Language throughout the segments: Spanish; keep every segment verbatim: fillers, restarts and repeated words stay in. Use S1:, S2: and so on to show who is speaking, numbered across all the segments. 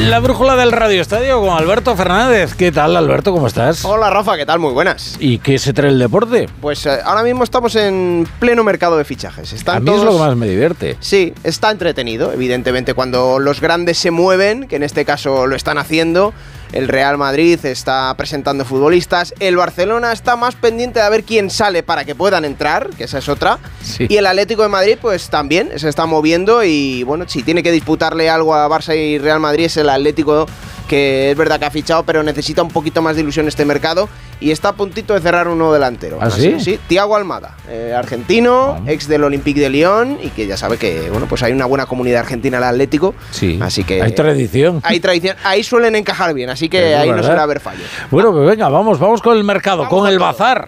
S1: La brújula del Radio Estadio con Alberto Fernández. ¿Qué tal, Alberto? ¿Cómo estás?
S2: Hola, Rafa, ¿qué tal? Muy buenas.
S1: ¿Y qué se trae el deporte?
S2: Pues eh, ahora mismo estamos en pleno mercado de fichajes. Están
S1: A mí
S2: todos...
S1: es lo que más me divierte.
S2: Sí, está entretenido, evidentemente, cuando los grandes se mueven, que en este caso lo están haciendo. El Real Madrid está presentando futbolistas, el Barcelona está más pendiente de ver quién sale para que puedan entrar, que esa es otra,
S1: sí.
S2: Y el Atlético de Madrid pues también se está moviendo y bueno, si tiene que disputarle algo a Barça y Real Madrid es el Atlético, que es verdad que ha fichado, pero necesita un poquito más de ilusión este mercado y está a puntito de cerrar un nuevo delantero.
S1: ¿Ah, sí?
S2: Sí, Thiago Almada, eh, argentino, oh. ex del Olympique de Lyon y que ya sabe que bueno, pues hay una buena comunidad argentina en el Atlético.
S1: Sí.
S2: Así que
S1: hay tradición.
S2: Hay tradición, ahí suelen encajar bien, así que ahí verdad. No suele haber fallos.
S1: Bueno, pues venga, vamos, vamos con el mercado, vamos con el bazar.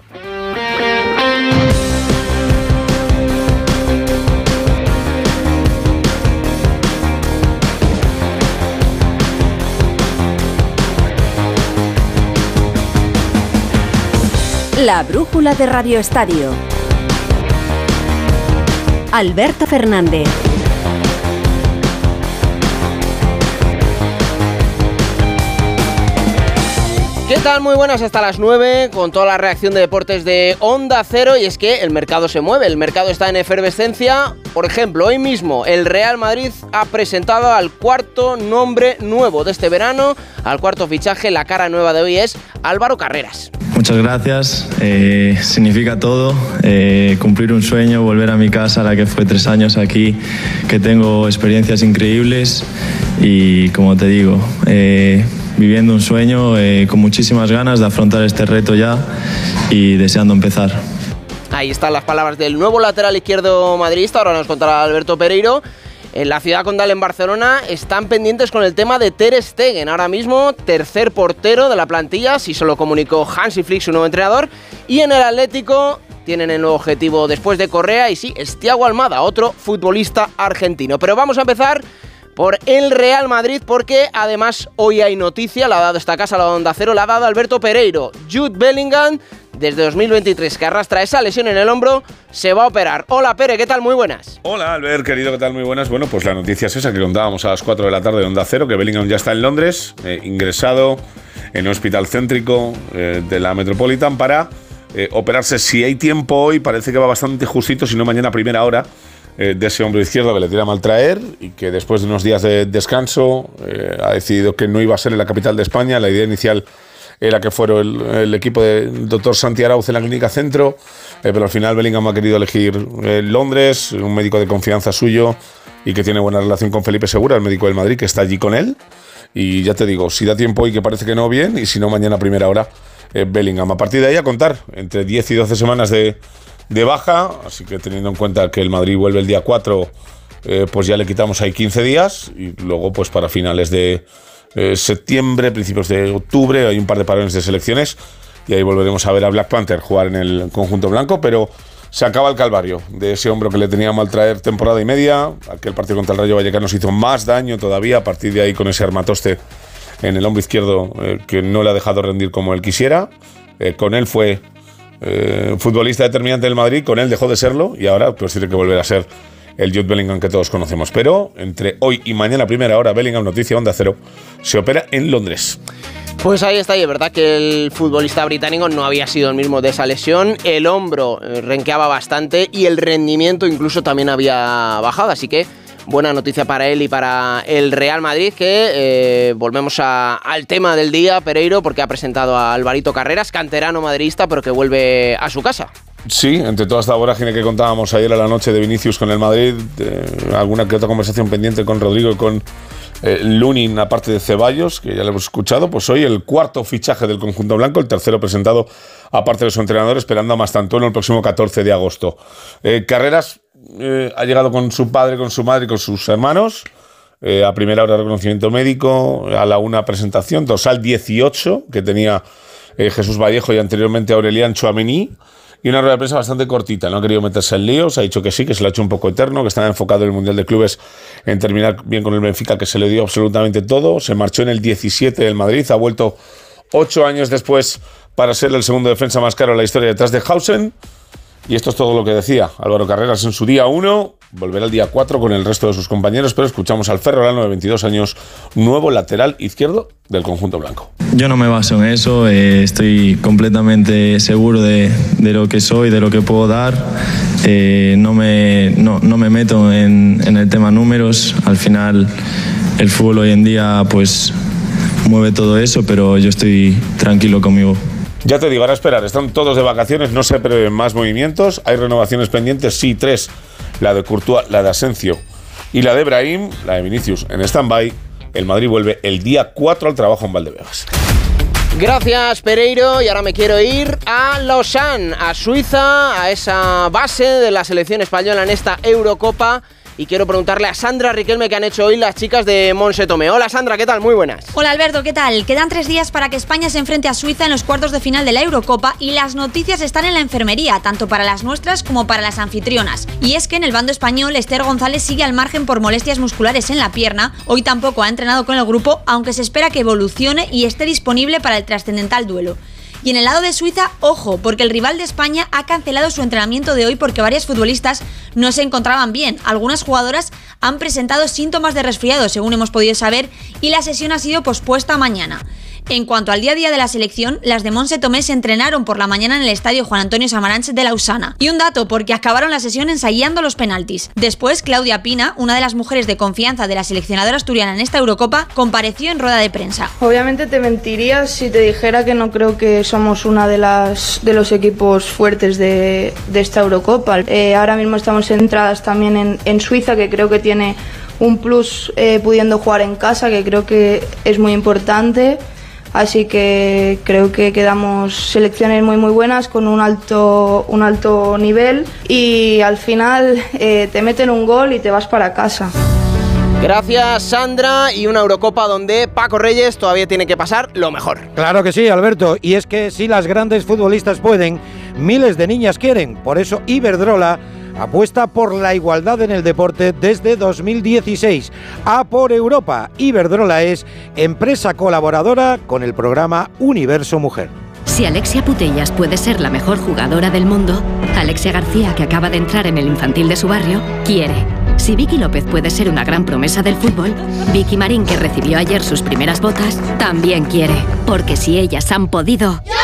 S3: La brújula de Radio Estadio. Alberto Fernández.
S2: ¿Qué tal? Muy buenas, hasta las nueve con toda la reacción de deportes de Onda Cero. Y es que el mercado se mueve, el mercado está en efervescencia. Por ejemplo, hoy mismo el Real Madrid ha presentado al cuarto nombre nuevo de este verano, al cuarto fichaje. La cara nueva de hoy es Álvaro Carreras.
S4: Muchas gracias, eh, significa todo, eh, cumplir un sueño, volver a mi casa, la que fue tres años aquí, que tengo experiencias increíbles y como te digo, eh, viviendo un sueño eh, con muchísimas ganas de afrontar este reto ya y deseando empezar.
S2: Ahí están las palabras del nuevo lateral izquierdo madridista, ahora nos contará Alberto Pereiro. En la ciudad condal en Barcelona están pendientes con el tema de Ter Stegen, ahora mismo tercer portero de la plantilla, si se lo comunicó Hansi Flick, su nuevo entrenador, y en el Atlético tienen el nuevo objetivo después de Correa, y sí, es Thiago Almada, otro futbolista argentino. Pero vamos a empezar por el Real Madrid, porque además hoy hay noticia, la ha dado esta casa, la Onda Cero, la ha dado Alberto Pereiro. Jude Bellingham, desde dos mil veintitrés, que arrastra esa lesión en el hombro, se va a operar. Hola, Pere, ¿qué tal? Muy buenas.
S5: Hola, Albert, querido, ¿qué tal? Muy buenas. Bueno, pues la noticia es esa que contábamos a las cuatro de la tarde de Onda Cero, que Bellingham ya está en Londres, eh, ingresado en un hospital céntrico eh, de la Metropolitan para eh, operarse. Si hay tiempo hoy, parece que va bastante justito, si no mañana a primera hora, de ese hombro izquierdo que le tira mal traer y que después de unos días de descanso eh, ha decidido que no iba a ser en la capital de España. La idea inicial era que fuera el, el equipo del doctor Santi Arauz en la clínica centro, eh, pero al final Bellingham ha querido elegir eh, Londres, un médico de confianza suyo y que tiene buena relación con Felipe Segura, el médico del Madrid, que está allí con él. Y ya te digo, si da tiempo hoy, que parece que no, bien, y si no, mañana a primera hora, eh, Bellingham. A partir de ahí a contar, entre diez y doce semanas de de baja, así que teniendo en cuenta que el Madrid vuelve el día cuatro, eh, pues ya le quitamos ahí quince días y luego pues para finales de eh, septiembre, principios de octubre hay un par de parones de selecciones y ahí volveremos a ver a Black Panther jugar en el conjunto blanco, pero se acaba el calvario de ese hombro que le tenía mal traer temporada y media. Aquel partido contra el Rayo Vallecano nos hizo más daño todavía, a partir de ahí con ese armatoste en el hombro izquierdo eh, que no le ha dejado rendir como él quisiera. Eh, con él fue Eh, futbolista determinante del Madrid, con él dejó de serlo y ahora pues tiene que volver a ser el Jude Bellingham que todos conocemos. Pero entre hoy y mañana primera hora, Bellingham, noticia Onda Cero, se opera en Londres.
S2: Pues ahí está, y es verdad que el futbolista británico no había sido el mismo de esa lesión, el hombro eh, renqueaba bastante y el rendimiento incluso también había bajado, así que buena noticia para él y para el Real Madrid, que eh, volvemos a, al tema del día, Pereiro, porque ha presentado a Alvarito Carreras, canterano madridista, pero que vuelve a su casa.
S5: Sí, entre toda esta vorágine que contábamos ayer a la noche de Vinicius con el Madrid, eh, alguna que otra conversación pendiente con Rodrigo y con eh, Lunin, aparte de Ceballos, que ya lo hemos escuchado, pues hoy el cuarto fichaje del conjunto blanco, el tercero presentado aparte de su entrenador, esperando a Mastantuono el próximo catorce de agosto. Eh, Carreras eh, ha llegado con su padre, con su madre y con sus hermanos. Eh, a primera hora reconocimiento médico, a la una presentación, dorsal dieciocho, que tenía eh, Jesús Vallejo y anteriormente Aurelian Tchouaméni. Y una rueda de prensa bastante cortita, no ha querido meterse en líos, ha dicho que sí, que se lo ha hecho un poco eterno, que estaba enfocado en el Mundial de Clubes, en terminar bien con el Benfica, que se le dio absolutamente todo. Se marchó en el diecisiete del Madrid, ha vuelto ocho años después para ser el segundo defensa más caro de la historia detrás de Hausen. Y esto es todo lo que decía Álvaro Carreras en su día uno. volverá el día cuatro con el resto de sus compañeros, pero escuchamos al ferrolano de veintidós años, nuevo lateral izquierdo del conjunto blanco.
S4: Yo no me baso en eso, eh, estoy completamente seguro de, de lo que soy, de lo que puedo dar. Eh, no, me, no, no me meto en, en el tema números. Al final el fútbol hoy en día pues mueve todo eso, pero yo estoy tranquilo conmigo.
S5: Ya te digo, ahora esperar, están todos de vacaciones, no se prevén más movimientos, hay renovaciones pendientes, sí, tres, la de Courtois, la de Asensio y la de Brahim, la de Vinicius en stand-by. El Madrid vuelve el día cuatro al trabajo en Valdebebas.
S2: Gracias, Pereiro, y ahora me quiero ir a Lausanne, a Suiza, a esa base de la selección española en esta Eurocopa. Y quiero preguntarle a Sandra Riquelme qué han hecho hoy las chicas de Montse Tomé. Hola Sandra, ¿qué tal? Muy buenas.
S6: Hola Alberto, ¿qué tal? Quedan tres días para que España se enfrente a Suiza en los cuartos de final de la Eurocopa y las noticias están en la enfermería, tanto para las nuestras como para las anfitrionas. Y es que en el bando español, Esther González sigue al margen por molestias musculares en la pierna. Hoy tampoco ha entrenado con el grupo, aunque se espera que evolucione y esté disponible para el trascendental duelo. Y en el lado de Suiza, ojo, porque el rival de España ha cancelado su entrenamiento de hoy porque varias futbolistas no se encontraban bien. Algunas jugadoras han presentado síntomas de resfriado, según hemos podido saber, y la sesión ha sido pospuesta a mañana. En cuanto al día a día de la selección, las de Montse Tomé se entrenaron por la mañana en el estadio Juan Antonio Samaranch de Lausana. Y un dato, porque acabaron la sesión ensayando los penaltis. Después, Claudia Pina, una de las mujeres de confianza de la seleccionadora asturiana en esta Eurocopa, compareció en rueda de prensa.
S7: Obviamente te mentiría si te dijera que no creo que somos una de las de los equipos fuertes de, de esta Eurocopa. Eh, ahora mismo estamos centradas también en, en Suiza, que creo que tiene un plus eh, pudiendo jugar en casa, que creo que es muy importante. Así que creo que quedamos selecciones muy muy buenas con un alto, un alto nivel y al final eh, te meten un gol y te vas para casa.
S2: Gracias Sandra, y una Eurocopa donde Paco Reyes todavía tiene que pasar lo mejor.
S1: Claro que sí, Alberto, y es que si las grandes futbolistas pueden, miles de niñas quieren. Por eso Iberdrola apuesta por la igualdad en el deporte desde dos mil dieciséis. A por Europa. Iberdrola es empresa colaboradora con el programa Universo Mujer.
S8: Si Alexia Putellas puede ser la mejor jugadora del mundo, Alexia García, que acaba de entrar en el infantil de su barrio, quiere. Si Vicky López puede ser una gran promesa del fútbol, Vicky Marín, que recibió ayer sus primeras botas, también quiere. Porque si ellas han podido... ¡Yo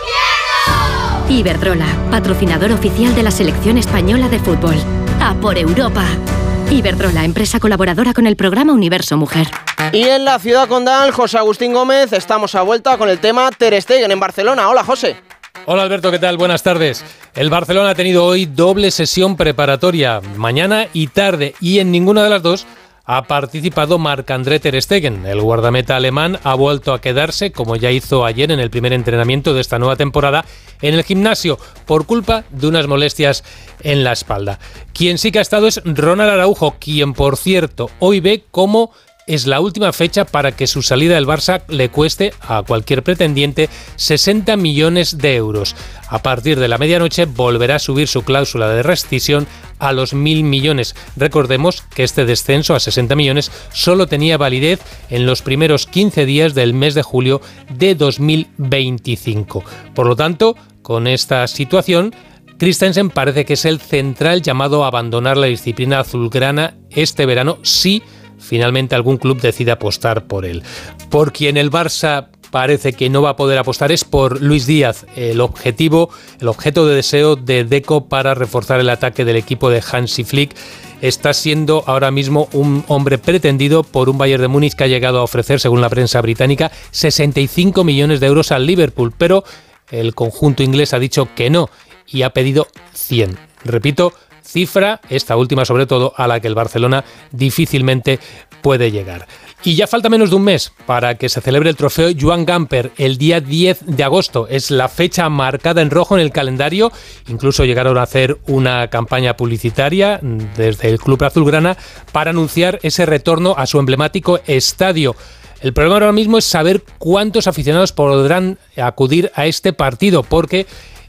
S8: quiero! Iberdrola, patrocinador oficial de la selección española de fútbol. ¡A por Europa! Iberdrola, empresa colaboradora con el programa Universo Mujer.
S2: Y en la ciudad condal, José Agustín Gómez, estamos a vuelta con el tema Ter Stegen en Barcelona. Hola, José.
S9: Hola Alberto, ¿qué tal? Buenas tardes. El Barcelona ha tenido hoy doble sesión preparatoria, mañana y tarde, y en ninguna de las dos ha participado Marc-André Ter Stegen. El guardameta alemán ha vuelto a quedarse, como ya hizo ayer en el primer entrenamiento de esta nueva temporada, en el gimnasio, por culpa de unas molestias en la espalda. Quien sí que ha estado es Ronald Araujo, quien, por cierto, hoy ve cómo es la última fecha para que su salida del Barça le cueste a cualquier pretendiente sesenta millones de euros. A partir de la medianoche volverá a subir su cláusula de rescisión a los mil millones. Recordemos que este descenso a sesenta millones solo tenía validez en los primeros quince días del mes de julio de dos mil veinticinco. Por lo tanto, con esta situación, Christensen parece que es el central llamado a abandonar la disciplina azulgrana este verano si finalmente algún club decide apostar por él. Por quien el Barça parece que no va a poder apostar es por Luis Díaz, el objetivo, el objeto de deseo de Deco para reforzar el ataque del equipo de Hansi Flick. Está siendo ahora mismo un hombre pretendido por un Bayern de Múnich que ha llegado a ofrecer, según la prensa británica, sesenta y cinco millones de euros al Liverpool, pero el conjunto inglés ha dicho que no y ha pedido cien. Repito, cifra, esta última sobre todo, a la que el Barcelona difícilmente puede llegar. Y ya falta menos de un mes para que se celebre el trofeo Joan Gamper el día diez de agosto. Es la fecha marcada en rojo en el calendario. Incluso llegaron a hacer una campaña publicitaria desde el club azulgrana para anunciar ese retorno a su emblemático estadio. El problema ahora mismo es saber cuántos aficionados podrán acudir a este partido, porque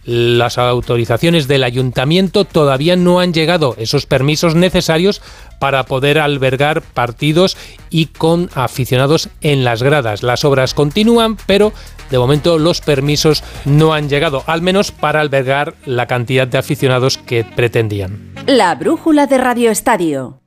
S9: Las autorizaciones del ayuntamiento todavía no han llegado, esos permisos necesarios para poder albergar partidos y con aficionados en las gradas. Las obras continúan, pero de momento los permisos no han llegado, al menos para albergar la cantidad de aficionados que pretendían.
S3: La brújula de Radio Estadio.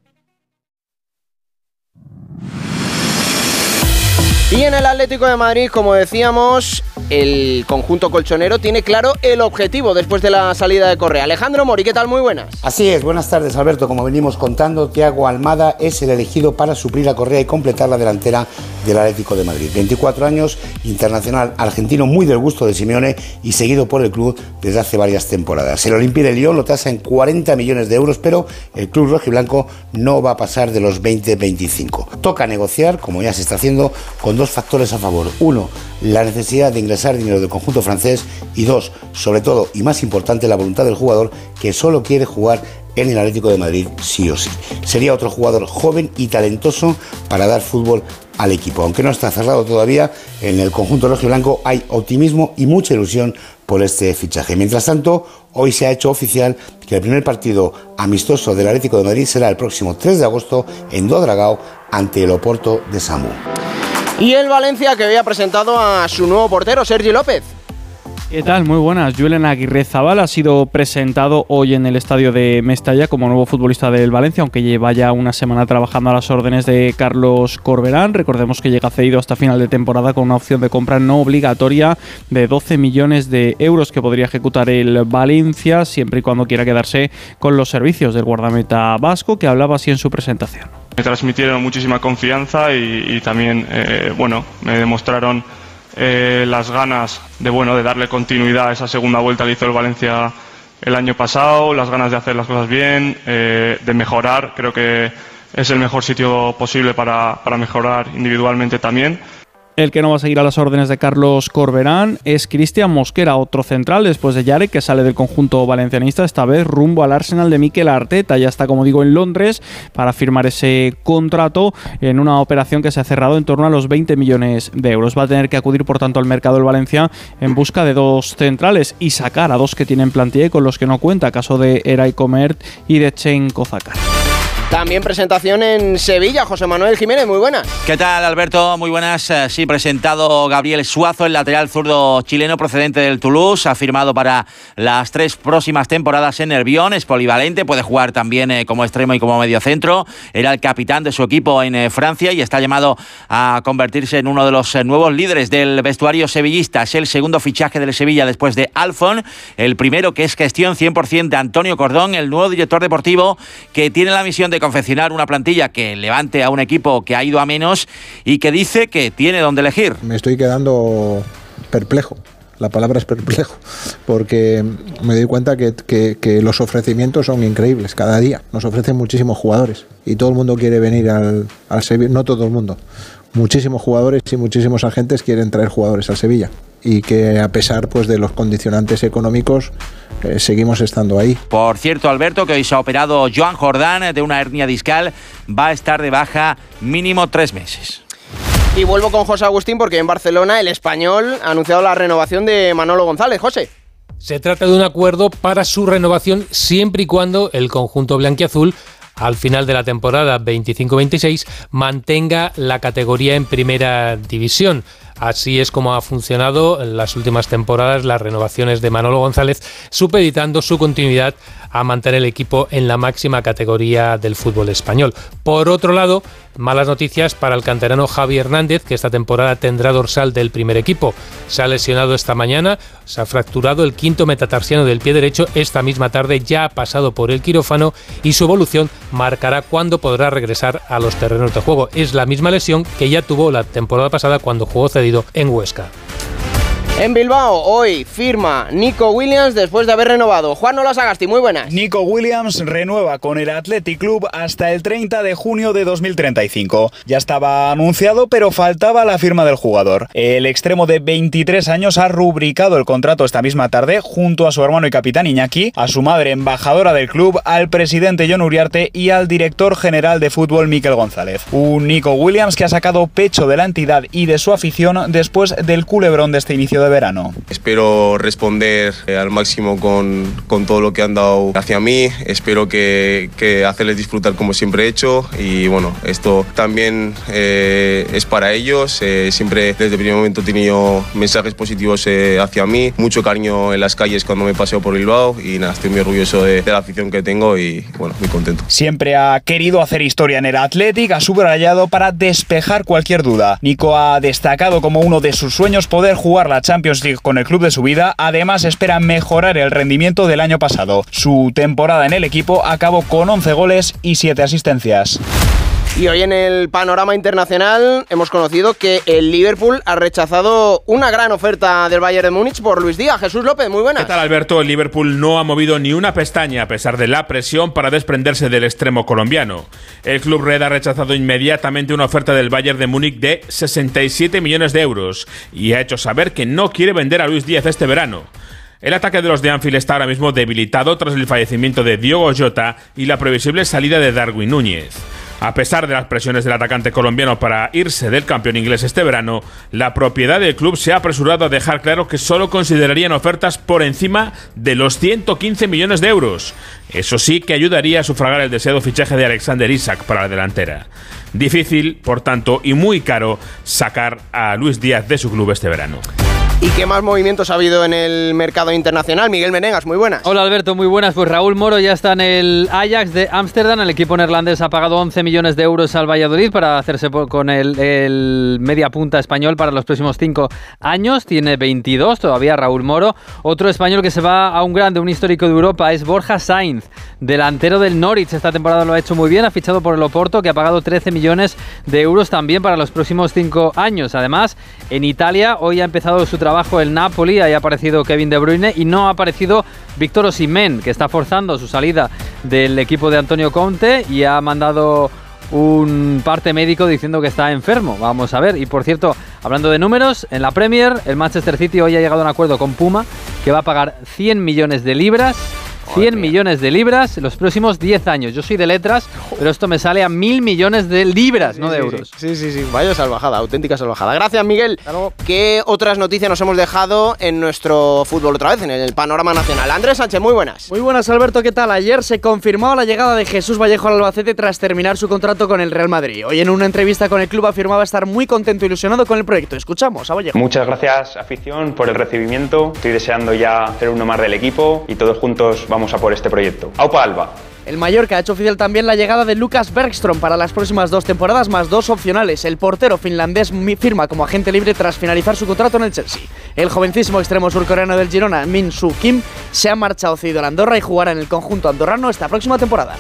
S2: Y en el Atlético de Madrid, como decíamos, el conjunto colchonero tiene claro el objetivo después de la salida de Correa. Alejandro Mori, ¿qué tal? Muy buenas.
S10: Así es, buenas tardes, Alberto. Como venimos contando, Thiago Almada es el elegido para suplir a Correa y completar la delantera del Atlético de Madrid. veinticuatro años, internacional argentino, muy del gusto de Simeone y seguido por el club desde hace varias temporadas. El Olympique de Lyon lo tasa en cuarenta millones de euros, pero el club rojiblanco no va a pasar de los veinte a veinticinco. Toca negociar, como ya se está haciendo, con dos factores a favor. Uno, la necesidad de ingresar dinero del conjunto francés y dos, sobre todo y más importante, la voluntad del jugador que solo quiere jugar en el Atlético de Madrid sí o sí. Sería otro jugador joven y talentoso para dar fútbol al equipo. Aunque no está cerrado todavía, en el conjunto rojiblanco hay optimismo y mucha ilusión por este fichaje. Mientras tanto, hoy se ha hecho oficial que el primer partido amistoso del Atlético de Madrid será el próximo tres de agosto en Dodragao ante el Oporto de Samu.
S2: Y el Valencia, que había presentado a su nuevo portero, Sergi López.
S11: ¿Qué tal? Muy buenas. Julen Aguirrezabal ha sido presentado hoy en el estadio de Mestalla como nuevo futbolista del Valencia, aunque lleva ya una semana trabajando a las órdenes de Carlos Corberán. Recordemos que llega cedido hasta final de temporada con una opción de compra no obligatoria de doce millones de euros que podría ejecutar el Valencia siempre y cuando quiera quedarse con los servicios del guardameta vasco, que hablaba así en su presentación.
S12: Me transmitieron muchísima confianza y, y también, eh, bueno, me demostraron Eh, las ganas de bueno de darle continuidad a esa segunda vuelta que hizo el Valencia el año pasado, las ganas de hacer las cosas bien, eh, de mejorar. Creo que es el mejor sitio posible para, para mejorar individualmente también.
S11: El que no va a seguir a las órdenes de Carlos Corberán es Cristian Mosquera, otro central después de Yarek, que sale del conjunto valencianista, esta vez rumbo al Arsenal de Mikel Arteta. Ya está, como digo, en Londres para firmar ese contrato en una operación que se ha cerrado en torno a los veinte millones de euros. Va a tener que acudir, por tanto, al mercado del Valencia en busca de dos centrales y sacar a dos que tienen plantilla y con los que no cuenta, caso de Eray Comert y de Chen Kozakar.
S2: También presentación en Sevilla, José Manuel Jiménez, muy buenas.
S13: ¿Qué tal, Alberto? Muy buenas. Sí, presentado Gabriel Suazo, el lateral zurdo chileno procedente del Toulouse, ha firmado para las tres próximas temporadas en Nervión, es polivalente, puede jugar también eh, como extremo y como mediocentro, era el capitán de su equipo en eh, Francia y está llamado a convertirse en uno de los eh, nuevos líderes del vestuario sevillista. Es el segundo fichaje del Sevilla después de Alfon, el primero que es gestión cien por ciento de Antonio Cordón, el nuevo director deportivo que tiene la misión de confeccionar una plantilla que levante a un equipo que ha ido a menos y que dice que tiene donde elegir.
S14: Me estoy quedando perplejo. La palabra es perplejo, porque me doy cuenta que, que, que los ofrecimientos son increíbles cada día. Nos ofrecen muchísimos jugadores y todo el mundo quiere venir al, al Sevilla. No todo el mundo. Muchísimos jugadores y muchísimos agentes quieren traer jugadores al Sevilla. Y que a pesar pues de los condicionantes económicos eh, seguimos estando ahí.
S13: Por cierto, Alberto, que hoy se ha operado Joan Jordán de una hernia discal, va a estar de baja mínimo tres meses.
S2: Y vuelvo con José Agustín porque en Barcelona el Español ha anunciado la renovación de Manolo González. José.
S9: Se trata de un acuerdo para su renovación siempre y cuando el conjunto blanquiazul al final de la temporada veinticinco veintiséis mantenga la categoría en primera división. Así es como ha funcionado en las últimas temporadas las renovaciones de Manolo González, supeditando su continuidad a mantener el equipo en la máxima categoría del fútbol español. Por otro lado, malas noticias para el canterano Javi Hernández, que esta temporada tendrá dorsal del primer equipo. Se ha lesionado esta mañana, se ha fracturado el quinto metatarsiano del pie derecho. Esta misma tarde ya ha pasado por el quirófano y su evolución marcará cuándo podrá regresar a los terrenos de juego. Es la misma lesión que ya tuvo la temporada pasada cuando jugó cedido en Huesca.
S2: En Bilbao, hoy firma Nico Williams después de haber renovado. Juan Nola Sagasti, muy buenas.
S15: Nico Williams renueva con el Athletic Club hasta el treinta de junio de dos mil treinta y cinco. Ya estaba anunciado, pero faltaba la firma del jugador. El extremo de veintitrés años ha rubricado el contrato esta misma tarde junto a su hermano y capitán Iñaki, a su madre embajadora del club, al presidente Jon Uriarte y al director general de fútbol Mikel González. Un Nico Williams que ha sacado pecho de la entidad y de su afición después del culebrón de este inicio de de verano.
S16: Espero responder eh, al máximo con, con todo lo que han dado hacia mí. Espero que, que hacerles disfrutar como siempre he hecho. Y bueno, esto también eh, es para ellos. Eh, siempre desde el primer momento he tenido mensajes positivos eh, hacia mí. Mucho cariño en las calles cuando me paseo por Bilbao. Y nada, estoy muy orgulloso de, de la afición que tengo y bueno, muy contento.
S15: Siempre ha querido hacer historia en el Athletic, ha subrayado para despejar cualquier duda. Nico ha destacado como uno de sus sueños poder jugar la Champions League con el club de su vida. Además, espera mejorar el rendimiento del año pasado. Su temporada en el equipo acabó con once goles y siete asistencias.
S2: Y hoy en el panorama internacional hemos conocido que el Liverpool ha rechazado una gran oferta del Bayern de Múnich por Luis Díaz. Jesús López, muy buenas.
S17: ¿Qué tal, Alberto? El Liverpool no ha movido ni una pestaña a pesar de la presión para desprenderse del extremo colombiano. El club red ha rechazado inmediatamente una oferta del Bayern de Múnich de sesenta y siete millones de euros y ha hecho saber que no quiere vender a Luis Díaz este verano. El ataque de los de Anfield está ahora mismo debilitado tras el fallecimiento de Diogo Jota y la previsible salida de Darwin Núñez. A pesar de las presiones del atacante colombiano para irse del campeón inglés este verano, la propiedad del club se ha apresurado a dejar claro que solo considerarían ofertas por encima de los ciento quince millones de euros. Eso sí que ayudaría a sufragar el deseado fichaje de Alexander Isak para la delantera. Difícil, por tanto, y muy caro sacar a Luis Díaz de su club este verano.
S2: ¿Y qué más movimientos ha habido en el mercado internacional? Miguel Menegas, muy buenas.
S18: Hola Alberto, muy buenas. Pues Raúl Moro ya está en el Ajax de Ámsterdam. El equipo neerlandés ha pagado once millones de euros al Valladolid para hacerse con el, el media punta español para los próximos cinco años. Tiene veintidós todavía Raúl Moro. Otro español que se va a un grande, un histórico de Europa, es Borja Sainz, delantero del Norwich. Esta temporada lo ha hecho muy bien, ha fichado por el Oporto, que ha pagado trece millones de euros también para los próximos cinco años. Además, en Italia hoy ha empezado su trabajo trabajo el Napoli, ahí ha aparecido Kevin De Bruyne y no ha aparecido Víctor Osimhen, que está forzando su salida del equipo de Antonio Conte y ha mandado un parte médico diciendo que está enfermo. Vamos a ver. Y por cierto, hablando de números, en la Premier el Manchester City hoy ha llegado a un acuerdo con Puma que va a pagar cien millones de libras cien millones de libras los próximos diez años. Yo soy de letras, pero esto me sale a mil millones de libras, sí, no de
S2: sí,
S18: euros.
S2: Sí, sí, sí. Vaya salvajada, auténtica salvajada. Gracias, Miguel. Claro. ¿Qué otras noticias nos hemos dejado en nuestro fútbol otra vez, en el panorama nacional? Andrés Sánchez, muy buenas.
S19: Muy buenas, Alberto. ¿Qué tal? Ayer se confirmó la llegada de Jesús Vallejo al Albacete tras terminar su contrato con el Real Madrid. Hoy en una entrevista con el club afirmaba estar muy contento e ilusionado con el proyecto. Escuchamos a Vallejo.
S20: Muchas gracias, afición, por el recibimiento. Estoy deseando ya ser uno más del equipo y todos juntos vamos a por este proyecto. Aupa Alba.
S19: El Mallorca ha hecho oficial también la llegada de Lucas Bergström para las próximas dos temporadas más dos opcionales. El portero finlandés firma como agente libre tras finalizar su contrato en el Chelsea. El jovencísimo extremo surcoreano del Girona, Min Soo Kim, se ha marchado cedido a la Andorra y jugará en el conjunto andorrano esta próxima temporada.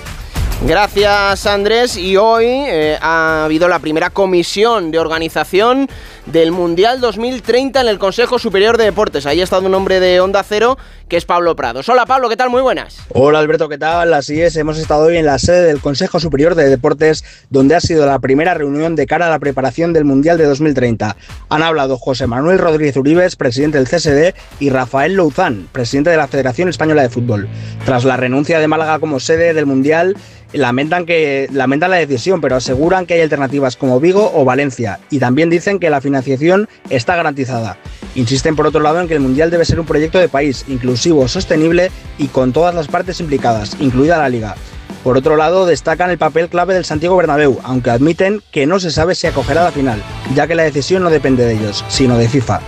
S2: Gracias, Andrés. Y hoy eh, ha habido la primera comisión de organización del Mundial dos mil treinta en el Consejo Superior de Deportes. Ahí ha estado un hombre de Onda Cero, que es Pablo Prados. Hola, Pablo, ¿qué tal? Muy buenas.
S21: Hola, Alberto, ¿qué tal? Así es, hemos estado hoy en la sede del Consejo Superior de Deportes, donde ha sido la primera reunión de cara a la preparación del Mundial de dos mil treinta. Han hablado José Manuel Rodríguez Uribes, presidente del C S D, y Rafael Louzán, presidente de la Federación Española de Fútbol. Tras la renuncia de Málaga como sede del Mundial, Lamentan, que, lamentan la decisión, pero aseguran que hay alternativas como Vigo o Valencia, y también dicen que la financiación está garantizada. Insisten por otro lado en que el Mundial debe ser un proyecto de país, inclusivo, sostenible y con todas las partes implicadas, incluida la Liga. Por otro lado, destacan el papel clave del Santiago Bernabéu, aunque admiten que no se sabe si acogerá la final, ya que la decisión no depende de ellos, sino de FIFA.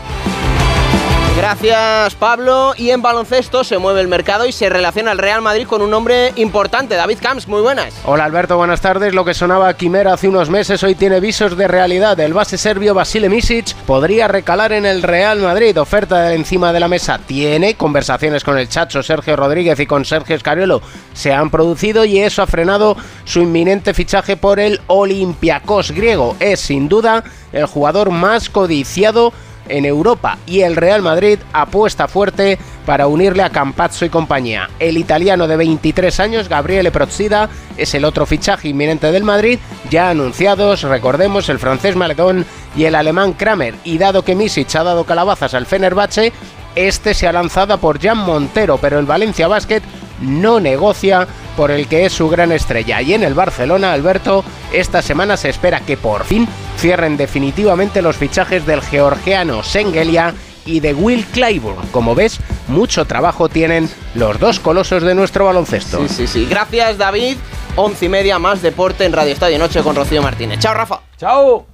S2: Gracias, Pablo. Y en baloncesto se mueve el mercado y se relaciona el Real Madrid con un nombre importante. David Camps, muy buenas.
S22: Hola, Alberto, buenas tardes. Lo que sonaba quimera hace unos meses hoy tiene visos de realidad. El base serbio Vasile Misic podría recalar en el Real Madrid. Oferta de encima de la mesa tiene. Conversaciones con el Chacho Sergio Rodríguez y con Sergio Scariolo se han producido y eso ha frenado su inminente fichaje por el Olympiacos griego. Es sin duda el jugador más codiciado en Europa y el Real Madrid apuesta fuerte para unirle a Campazzo y compañía. El italiano de veintitrés años, Gabriele Prozzida, es el otro fichaje inminente del Madrid, ya anunciados, recordemos, el francés Maledón y el alemán Kramer, y dado que Misic ha dado calabazas al Fenerbahce, este se ha lanzado por Jan Montero, pero el Valencia Basket no negocia por el que es su gran estrella. Y en el Barcelona, Alberto, esta semana se espera que por fin cierren definitivamente los fichajes del georgiano Şengelya y de Will Clyburn. Como ves, mucho trabajo tienen los dos colosos de nuestro baloncesto.
S2: Sí, sí, sí. Gracias, David. Once y media, más deporte en Radio Estadio Noche con Rocío Martínez. Chao, Rafa.
S22: Chao.